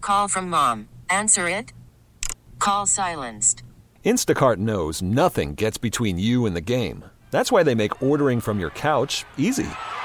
Call from mom. Answer it. Call silenced. Instacart knows nothing gets between you and the game. That's why they make ordering from your couch easy.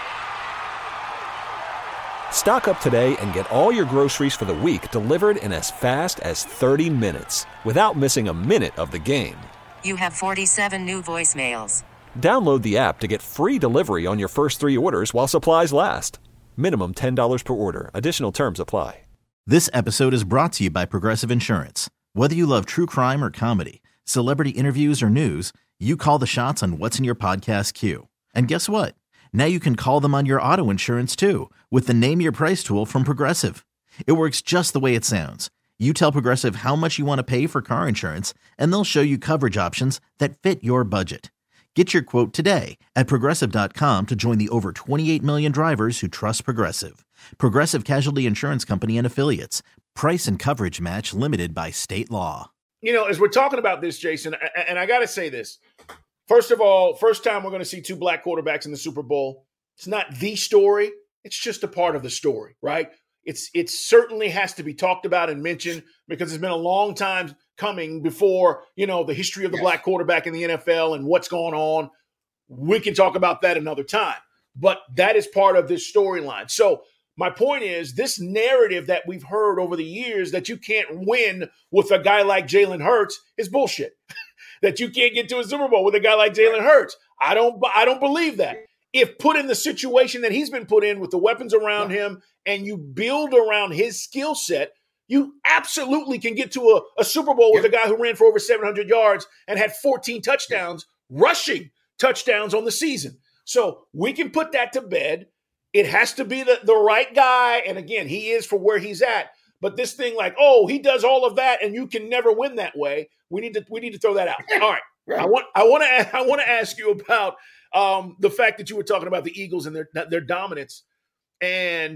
Stock up today and get all your groceries for the week delivered in as fast as 30 minutes without missing a minute of the game. You have 47 new voicemails. Download the app to get free delivery on your first 3 orders while supplies last. Minimum $10 per order. Additional terms apply. This episode is brought to you by Progressive Insurance. Whether you love true crime or comedy, celebrity interviews or news, you call the shots on what's in your podcast queue. And guess what? Now you can call them on your auto insurance too with the Name Your Price tool from Progressive. It works just the way it sounds. You tell Progressive how much you want to pay for car insurance, and they'll show you coverage options that fit your budget. Get your quote today at Progressive.com to join the over 28 million drivers who trust Progressive. Progressive Casualty Insurance Company and Affiliates. Price and coverage match limited by state law. You know, as we're talking about this, Jason, and I got to say this. First of all, first time we're going to see 2 black quarterbacks in the Super Bowl. It's not the story. It's just a part of the story, right? It certainly has to be talked about and mentioned because it's been a long time coming before, you know, the history of the black quarterback in the NFL and what's going on. We can talk about that another time, but that is part of this storyline. So my point is this narrative that we've heard over the years that you can't win with a guy like Jalen Hurts is bullshit. That you can't get to a Super Bowl with a guy like Jalen Hurts. I don't believe that. If put in the situation that he's been put in with the weapons around him and you build around his skill set, you absolutely can get to a Super Bowl with a guy who ran for over 700 yards and had 14 touchdowns, rushing touchdowns on the season. So we can put that to bed. It has to be the right guy. And again, he is for where he's at. But this thing like, oh, he does all of that and you can never win that way. We need to throw that out. All right. I want to ask you about the fact that you were talking about the Eagles and their dominance and,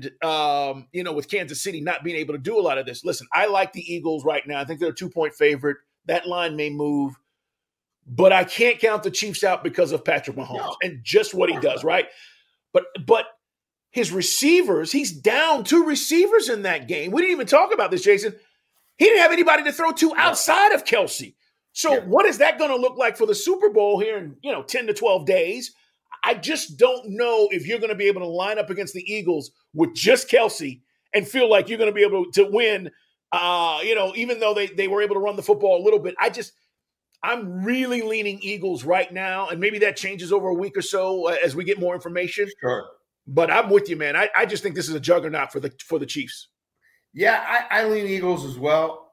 with Kansas City not being able to do a lot of this. Listen, I like the Eagles right now. I think they're a 2-point favorite. That line may move, but I can't count the Chiefs out because of Patrick Mahomes and just what he does, right? But his receivers, he's down 2 receivers in that game. We didn't even talk about this, Jason. He didn't have anybody to throw to outside of Kelsey. So what is that going to look like for the Super Bowl here in 10 to 12 days? I just don't know if you're going to be able to line up against the Eagles with just Kelsey and feel like you're going to be able to win, even though they were able to run the football a little bit. I'm really leaning Eagles right now, and maybe that changes over a week or so as we get more information. Sure. But I'm with you, man. I just think this is a juggernaut for the Chiefs. Yeah, I lean Eagles as well.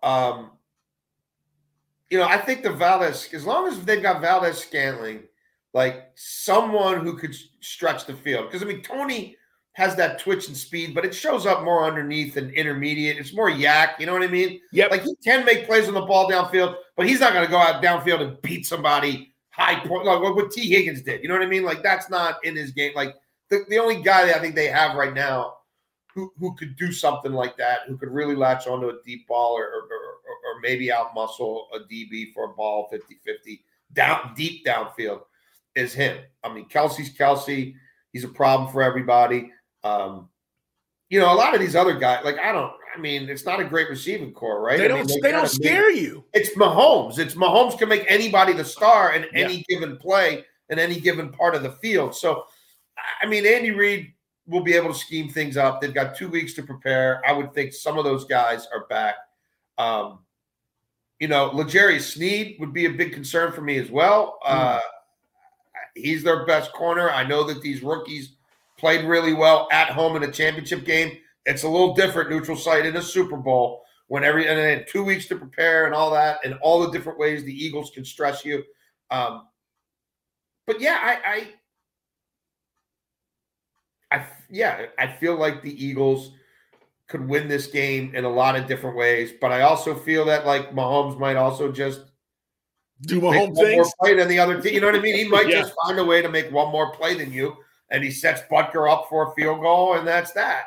I think the Valdez, as long as they've got Valdez-Scantling, like someone who could stretch the field. Because, Tony has that twitch and speed, but it shows up more underneath and intermediate. It's more yak, you know what I mean? Yep. Like he can make plays on the ball downfield, but he's not going to go out downfield and beat somebody high point, like what T. Higgins did. You know what I mean? Like that's not in his game. Like the only guy that I think they have right now who could do something like that, who could really latch onto a deep ball or maybe outmuscle a DB for a ball 50-50 deep downfield is him. Kelsey's Kelsey. He's a problem for everybody. A lot of these other guys, it's not a great receiving core, right? They don't scare you. It's Mahomes. Mahomes can make anybody the star in any given play in any given part of the field. So, Andy Reid will be able to scheme things up. They've got 2 weeks to prepare. I would think some of those guys are back. L'Jarius Sneed would be a big concern for me as well. He's their best corner. I know that these rookies played really well at home in a championship game. It's a little different, neutral site in a Super Bowl and then 2 weeks to prepare and all that, and all the different ways the Eagles can stress you. I feel like the Eagles could win this game in a lot of different ways, but I also feel that like Mahomes might also just do Mahomes things more play than the other team. You know what I mean? He might just find a way to make one more play than you, and he sets Butker up for a field goal, and that's that.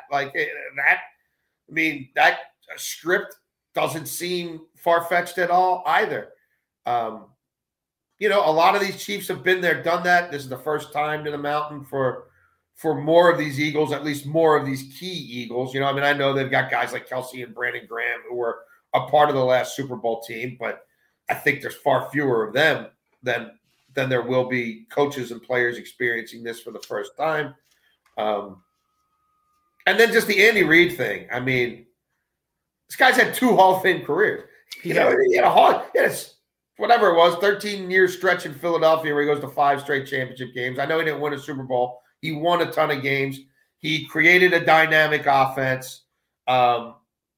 That script doesn't seem far-fetched at all either. A lot of these Chiefs have been there, done that. This is the first time to the mountain for for more of these Eagles, at least more of these key Eagles. You know, I mean, I know they've got guys like Kelsey and Brandon Graham who were a part of the last Super Bowl team, but I think there's far fewer of them than there will be coaches and players experiencing this for the first time. And then just the Andy Reid thing. I mean, this guy's had 2 Hall of Fame careers. He had a whatever it was, 13-year stretch in Philadelphia where he goes to 5 straight championship games. I know he didn't win a Super Bowl. He won a ton of games. He created a dynamic offense. And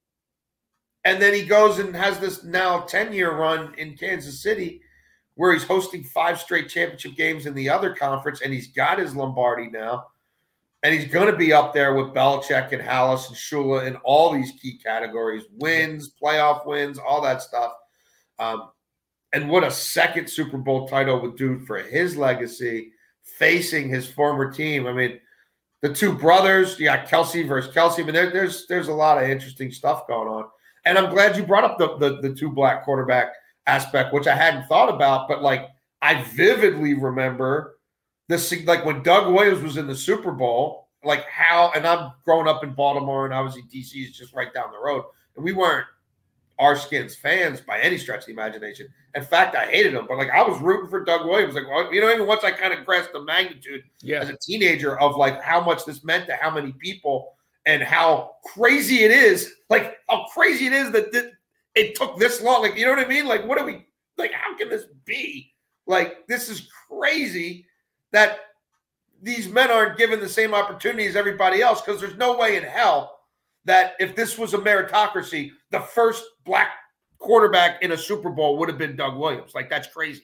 then he goes and has this now 10-year run in Kansas City where he's hosting 5 straight championship games in the other conference, and he's got his Lombardi now. And he's going to be up there with Belichick and Halas and Shula in all these key categories, wins, playoff wins, all that stuff. And what a second Super Bowl title would do for his legacy facing his former team. I mean, the 2 brothers, you got Kelsey versus Kelsey. I mean, there's a lot of interesting stuff going on. And I'm glad you brought up the 2 black quarterback aspect, which I hadn't thought about, but like I vividly remember this, like when Doug Williams was in the Super Bowl, like how, and I'm growing up in Baltimore and obviously DC is just right down the road. And we weren't our Skins fans by any stretch of the imagination. In fact, I hated him, but like I was rooting for Doug Williams. Like, well, you know, even once I kind of grasped the magnitude as a teenager of like how much this meant to how many people and how crazy it is, like how crazy it is that it took this long. Like, you know what I mean? Like, what are we, like, how can this be? Like, this is crazy that these men aren't given the same opportunity as everybody else, because there's no way in hell that if this was a meritocracy, the first black quarterback in a Super Bowl would have been Doug Williams. Like, that's crazy.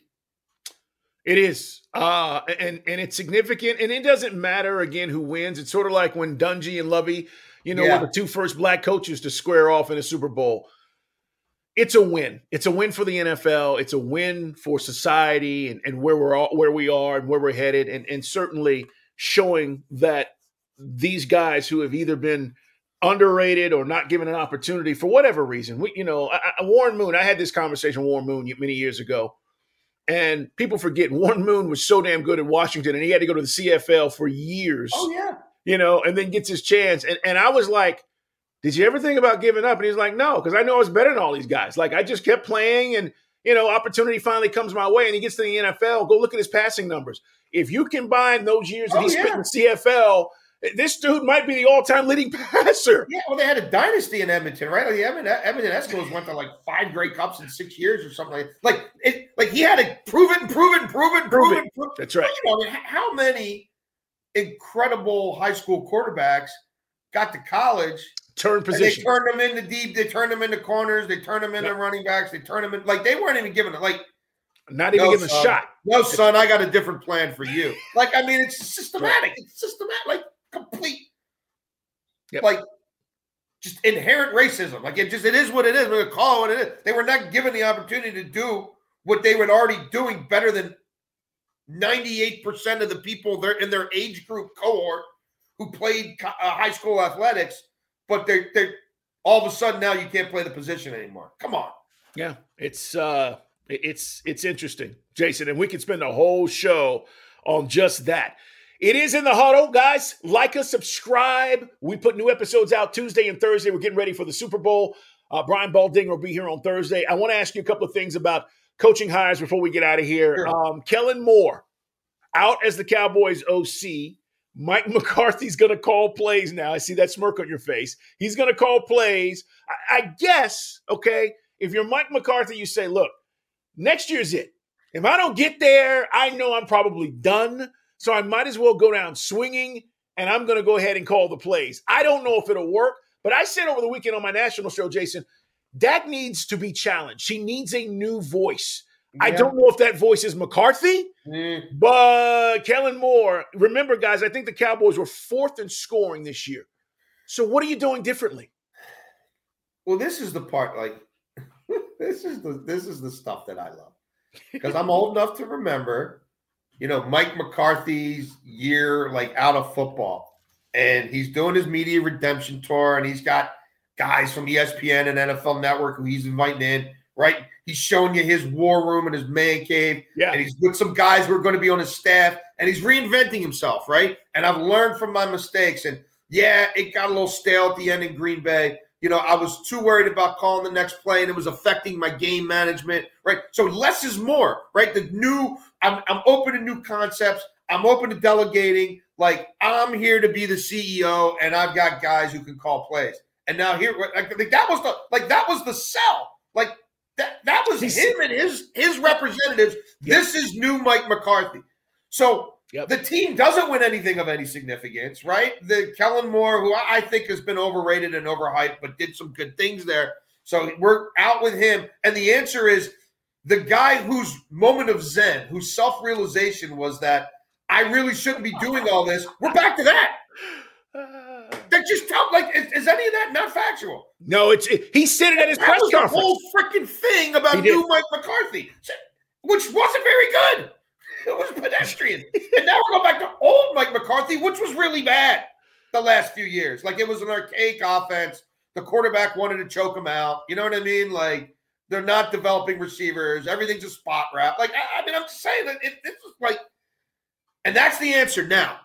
It is. And it's significant. And it doesn't matter, again, who wins. It's sort of like when Dungy and Lovey, were the 2 first black coaches to square off in a Super Bowl. It's a win. It's a win for the NFL. It's a win for society and where we are and where we're headed. And certainly showing that these guys who have either been underrated or not given an opportunity for whatever reason. Warren Moon, I had this conversation with Warren Moon many years ago. And people forget Warren Moon was so damn good at Washington, and he had to go to the CFL for years. Oh, yeah. And then gets his chance. And I was like, did you ever think about giving up? And he's like, no, because I know I was better than all these guys. Like, I just kept playing, and, opportunity finally comes my way, and he gets to the NFL. Go look at his passing numbers. If you combine those years that he spent in the CFL, this dude might be the all-time leading passer. Yeah, well, they had a dynasty in Edmonton, right? Like, Edmonton Eskimos went to like 5 Grey Cups in 6 years or something like he had to prove it. That's right. How many incredible high school quarterbacks got to college? Turn position. They turned them into deep. They turned them into corners. They turned them into running backs. They turned them in like they weren't even given it. Like, not even given a shot. No, son, I got a different plan for you. Like, I mean, it's systematic. It's systematic. Like, complete. Like, just inherent racism. Like, it is what it is. We're gonna call it what it is. They were not given the opportunity to do what they were already doing better than 98% of the people there in their age group cohort who played high school athletics. But they're all of a sudden now you can't play the position anymore. Come on. Yeah, it's interesting, Jason, and we could spend a whole show on just that. It is In the Huddle, guys. Like us, subscribe. We put new episodes out Tuesday and Thursday. We're getting ready for the Super Bowl. Brian Baldinger will be here on Thursday. I want to ask you a couple of things about coaching hires before we get out of here. Sure. Kellen Moore out as the Cowboys OC. Mike McCarthy's going to call plays now. I see that smirk on your face. He's going to call plays. I guess, okay, if you're Mike McCarthy, you say, look, next year's it. If I don't get there, I know I'm probably done. So I might as well go down swinging, and I'm going to go ahead and call the plays. I don't know if it'll work, but I said over the weekend on my national show, Jason, Dak needs to be challenged. He needs a new voice. Yeah. I don't know if that voice is McCarthy, but Kellen Moore. Remember, guys, I think the Cowboys were 4th in scoring this year. So what are you doing differently? Well, this is the part, like, this is the stuff that I love. Because I'm old enough to remember, Mike McCarthy's year, like, out of football. And he's doing his media redemption tour, and he's got guys from ESPN and NFL Network who he's inviting in, right? He's showing you his war room and his man cave. Yeah. And he's with some guys who are going to be on his staff. And he's reinventing himself, right? And I've learned from my mistakes. And, yeah, it got a little stale at the end in Green Bay. You know, I was too worried about calling the next play, and it was affecting my game management, right? So less is more, right? I'm open to new concepts. I'm open to delegating. Like, I'm here to be the CEO, and I've got guys who can call plays. And now here, that was the sell. Like, that was him and his representatives. Yep. This is new Mike McCarthy. So the team doesn't win anything of any significance, right? The Kellen Moore, who I think has been overrated and overhyped, but did some good things there. So we're out with him. And the answer is the guy whose moment of zen, whose self-realization was that I really shouldn't be doing all this. We're back to that. That just is any of that not factual? No, he said it at his press conference. The whole freaking thing about new Mike McCarthy, which wasn't very good. It was pedestrian. And now we're going back to old Mike McCarthy, which was really bad the last few years. Like, it was an archaic offense. The quarterback wanted to choke him out. You know what I mean? Like, they're not developing receivers. Everything's a spot wrap. Like, I mean, I'm just saying that this is like, and that's the answer now.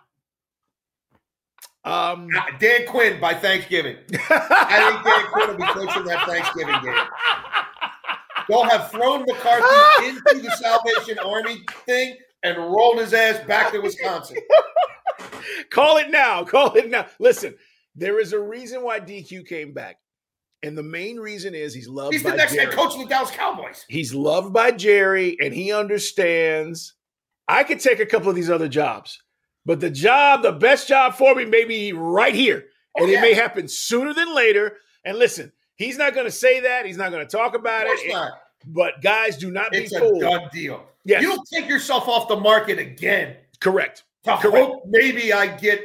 Dan Quinn by Thanksgiving. I think Dan Quinn will be coaching that Thanksgiving game. They'll have thrown McCarthy into the Salvation Army thing and rolled his ass back to Wisconsin. Call it now. Call it now. Listen, there is a reason why DQ came back. And the main reason is he's loved by Jerry. He's the next head coach of the Dallas Cowboys. He's loved by Jerry, and he understands I could take a couple of these other jobs. But the best job for me may be right here. And it may happen sooner than later. And listen, he's not going to say that. He's not going to talk about it. Not. But guys, do not be fooled. It's a done deal. Yes. You don't take yourself off the market again. Correct. Hope maybe I get,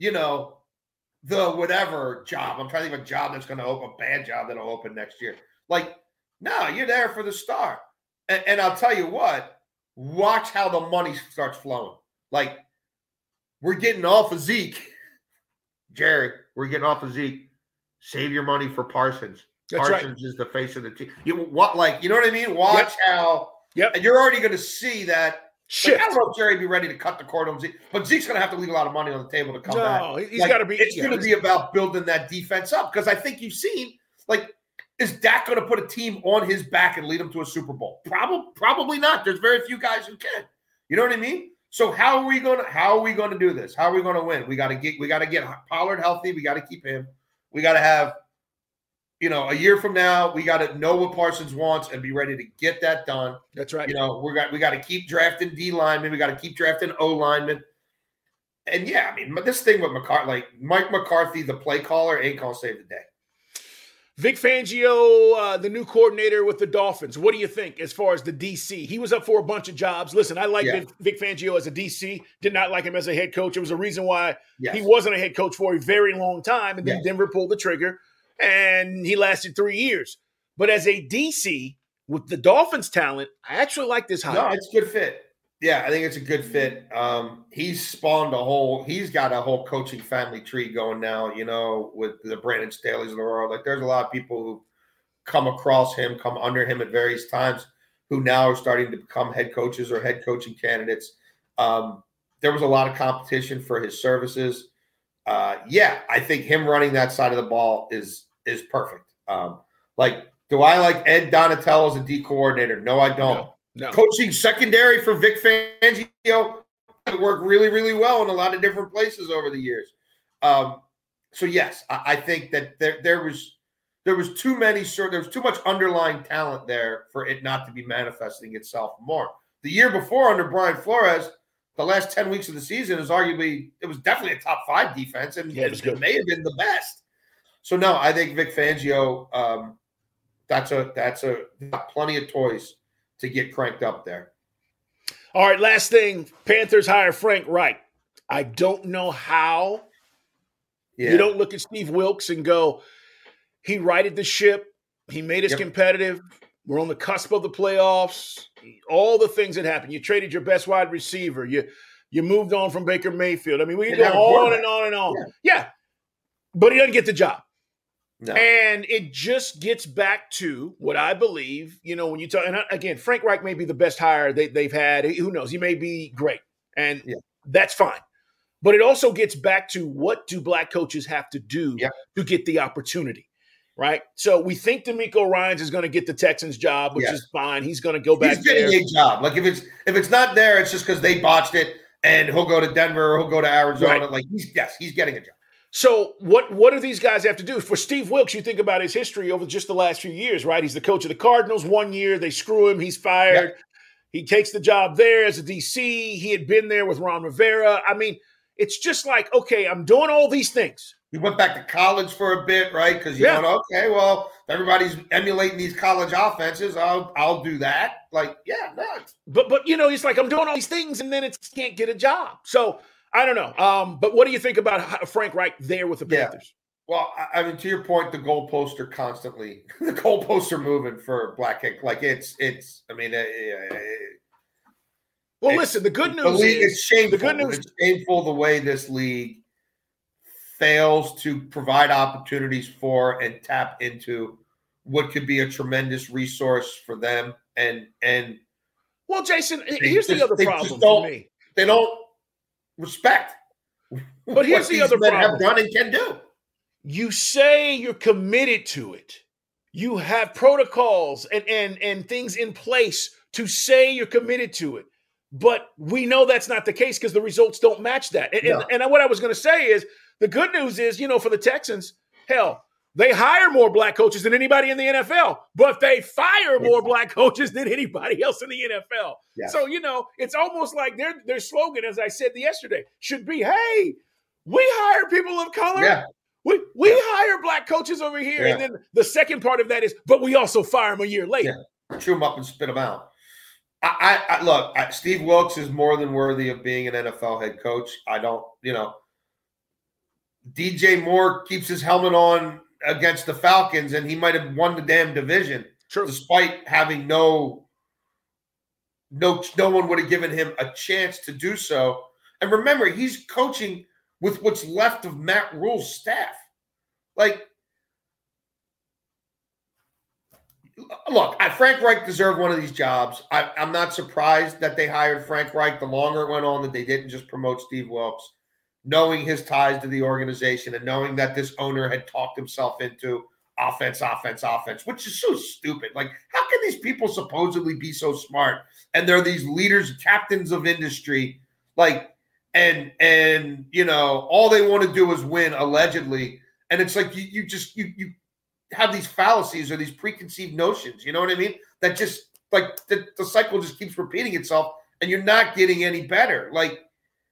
the whatever job. I'm trying to think of a job that's going to open, a bad job that'll open next year. Like, no, you're there for the start. And I'll tell you what, watch how the money starts flowing. Like, we're getting off of Zeke. Jerry, we're getting off of Zeke. Save your money for Parsons. That's Parsons is the face of the team. You know what I mean? Watch how. Yep. And you're already going to see that. Shit. Like, I don't know if Jerry be ready to cut the cord on Zeke, but Zeke's going to have to leave a lot of money on the table to come back. No, he's got to be. It's going to be about building that defense up, because I think you've seen, is Dak going to put a team on his back and lead them to a Super Bowl? Probably not. There's very few guys who can. You know what I mean? So how are we going to do this? How are we going to win? We got to get Pollard healthy. We got to keep him. We got to have, a year from now, we got to know what Parsons wants and be ready to get that done. That's right. We got to keep drafting D linemen. We got to keep drafting O linemen. And yeah, I mean, this thing with McCarthy, Mike McCarthy, the play caller, ain't gonna save the day. Vic Fangio, the new coordinator with the Dolphins. What do you think as far as the DC? He was up for a bunch of jobs. Listen, I like Vic Fangio as a DC. Did not like him as a head coach. It was a reason why he wasn't a head coach for a very long time. And then Denver pulled the trigger, and he lasted 3 years. But as a DC with the Dolphins' talent, I actually like this hire. No, it's a good fit. Yeah, I think it's a good fit. He's he's got a whole coaching family tree going now, with the Brandon Staley's of the world. Like, there's a lot of people who come across him, come under him at various times, who now are starting to become head coaches or head coaching candidates. There was a lot of competition for his services. I think him running that side of the ball is perfect. Do I like Ed Donatello as a D coordinator? No, I don't. No. Coaching secondary for Vic Fangio worked really, really well in a lot of different places over the years. So yes, I think that there was too much underlying talent there for it not to be manifesting itself more. The year before, under Brian Flores, the last 10 weeks of the season it was definitely a top 5 defense, and it may have been the best. So no, I think Vic Fangio, that's plenty of toys to get cranked up there. All right, last thing. Panthers hire Frank Reich. I don't know how. You don't look at Steve Wilks and go, he righted the ship. He made us competitive. We're on the cusp of the playoffs. All the things that happened. You traded your best wide receiver. You moved on from Baker Mayfield. I mean, we can go on and on and on. Yeah. But he doesn't get the job. No. And it just gets back to what I believe, when you talk, and again, Frank Reich may be the best hire they've had. Who knows? He may be great, and that's fine. But it also gets back to, what do black coaches have to do to get the opportunity, right? So we think DeMeco Ryans is going to get the Texans job, which is fine. He's going to go back there. He's getting a job. Like, if it's not there, it's just because they botched it, and he'll go to Denver or he'll go to Arizona. Right. Like, he's getting a job. So what do these guys have to do? For Steve Wilks, you think about his history over just the last few years, right? He's the coach of the Cardinals 1 year. They screw him. He's fired. Yeah. He takes the job there as a DC. He had been there with Ron Rivera. I mean, it's just like, okay, I'm doing all these things. He went back to college for a bit, right? Because you're going, okay, well, everybody's emulating these college offenses. I'll do that. Like, yeah, no. But he's like, I'm doing all these things, and then it can't get a job. So I don't know. But what do you think about Frank Reich there with the Panthers? Well, I mean, to your point, the goalposts are moving for Black Ink. Like, listen, the good news is it's shameful. It's shameful the way this league fails to provide opportunities for and tap into what could be a tremendous resource for them. And well, Jason, here's the other problem for me. They don't respect. But here's the other problem. Have done and can do. You say you're committed to it. You have protocols and things in place to say you're committed to it. But we know that's not the case because the results don't match that. And what I was going to say is, the good news is, for the Texans, hell, they hire more black coaches than anybody in the NFL, but they fire more black coaches than anybody else in the NFL. Yeah. So, it's almost like their slogan, as I said yesterday, should be, hey, we hire people of color. Yeah. We hire black coaches over here. Yeah. And then the second part of that is, but we also fire them a year later. Yeah. Chew them up and spit them out. I look, Steve Wilks is more than worthy of being an NFL head coach. I don't, DJ Moore keeps his helmet on against the Falcons, and he might have won the damn division, despite having no one would have given him a chance to do so. And remember, he's coaching with what's left of Matt Rule's staff. Like, look, Frank Reich deserved one of these jobs. I'm not surprised that they hired Frank Reich. The longer it went on, that they didn't just promote Steve Wilks, knowing his ties to the organization and knowing that this owner had talked himself into offense, which is so stupid. Like, how can these people supposedly be so smart? And they're these leaders, captains of industry, like, and all they want to do is win, allegedly. And it's like you have these fallacies or these preconceived notions, you know what I mean? That just, like, the cycle just keeps repeating itself, and you're not getting any better. Like,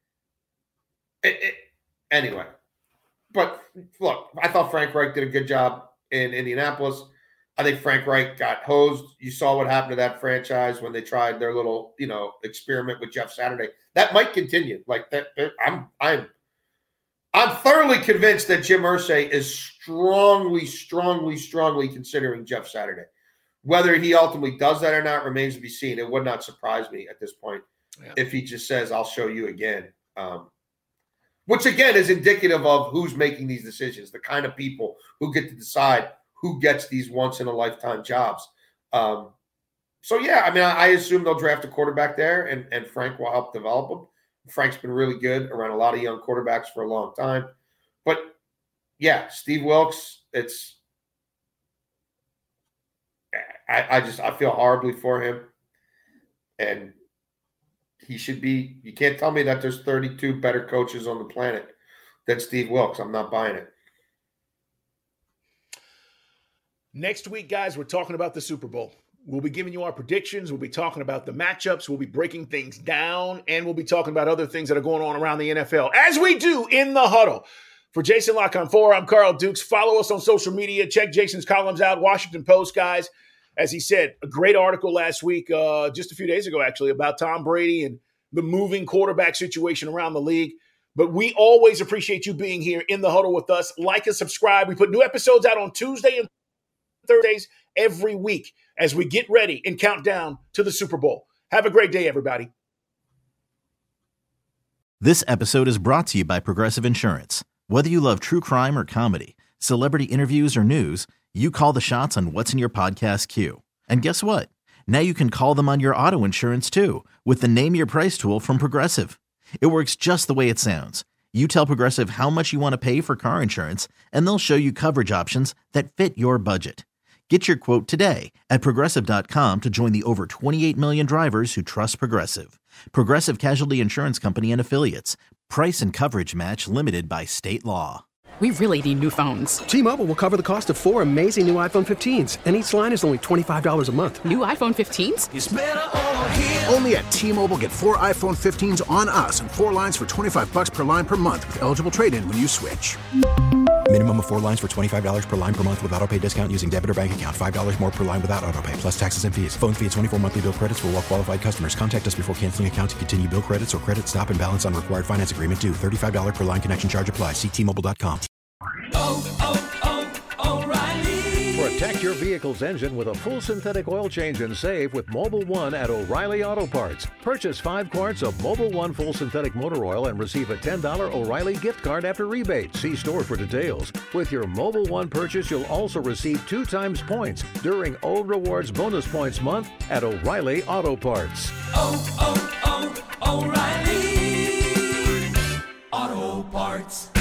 anyway. But look, I thought Frank Reich did a good job in Indianapolis. I think Frank Reich got hosed. You saw what happened to that franchise when they tried their little, experiment with Jeff Saturday. That might continue. Like that, I'm thoroughly convinced that Jim Irsay is strongly considering Jeff Saturday. Whether he ultimately does that or not remains to be seen. It would not surprise me at this point if he just says, "I'll show you again." Which, again, is indicative of who's making these decisions, the kind of people who get to decide who gets these once-in-a-lifetime jobs. I assume they'll draft a quarterback there, and Frank will help develop them. Frank's been really good around a lot of young quarterbacks for a long time. But, yeah, Steve Wilks, I feel horribly for him. And he should be – you can't tell me that there's 32 better coaches on the planet than Steve Wilks. I'm not buying it. Next week, guys, we're talking about the Super Bowl. We'll be giving you our predictions. We'll be talking about the matchups. We'll be breaking things down. And we'll be talking about other things that are going on around the NFL, as we do in the huddle. For Jason La-Canfora, I'm Carl Dukes. Follow us on social media. Check Jason's columns out. Washington Post, guys. As he said, a great article last week, just a few days ago, actually, about Tom Brady and the moving quarterback situation around the league. But we always appreciate you being here in the huddle with us. Like and subscribe. We put new episodes out on Tuesday and Thursdays every week as we get ready and count down to the Super Bowl. Have a great day, everybody. This episode is brought to you by Progressive Insurance. Whether you love true crime or comedy, Celebrity interviews or news, you call the shots on what's in your podcast queue. And guess what? Now you can call them on your auto insurance too with the Name Your Price tool from Progressive. It works just the way it sounds. You tell Progressive how much you want to pay for car insurance, and they'll show you coverage options that fit your budget. Get your quote today at Progressive.com to join the over 28 million drivers who trust Progressive. Progressive Casualty Insurance Company and Affiliates. Price and coverage match limited by state law. We really need new phones. T-Mobile will cover the cost of 4 amazing new iPhone 15s, and each line is only $25 a month. New iPhone 15s? It's better over here. Only at T-Mobile, get 4 iPhone 15s on us and 4 lines for $25 per line per month with eligible trade-in when you switch. Minimum of 4 lines for $25 per line per month with autopay discount using debit or bank account. $5 more per line without autopay, plus taxes and fees. Phone fee at 24 monthly bill credits for well-qualified customers. Contact us before canceling account to continue bill credits or credit stop and balance on required finance agreement due. $35 per line connection charge applies. See T-Mobile.com. O'Reilly. Protect your vehicle's engine with a full synthetic oil change and save with Mobil 1 at O'Reilly Auto Parts. Purchase 5 quarts of Mobil 1 full synthetic motor oil and receive a $10 O'Reilly gift card after rebate. See store for details. With your Mobil 1 purchase, you'll also receive 2 times points during O Rewards Bonus Points Month at O'Reilly Auto Parts. O'Reilly Auto Parts.